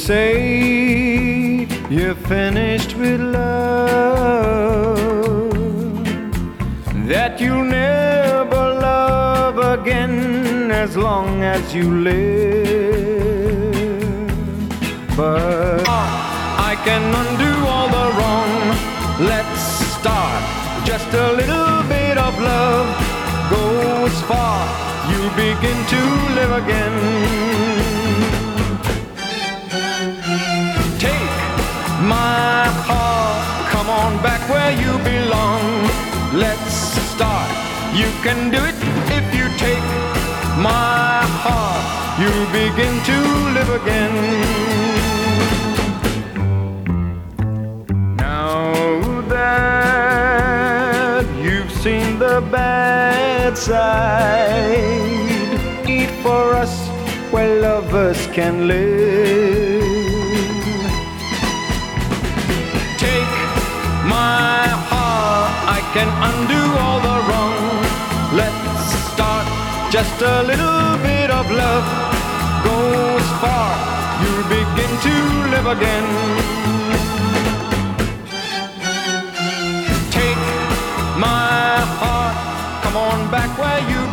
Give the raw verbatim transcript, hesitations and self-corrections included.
say you're finished with love, that you'll never love again as long as you live. But I can undo all the wrong. Let's start. Just a little bit of love goes far. You begin to live again. Take my heart, come on back where you belong. Let's start. You can do it if you take my heart. You begin to live again. Now that you've seen the bad side, eat for us where lovers can live. Take my heart, I can undo all the wrong. Let's start. Just a little bit of love goes far. You begin to live again. Take my heart, come on back where you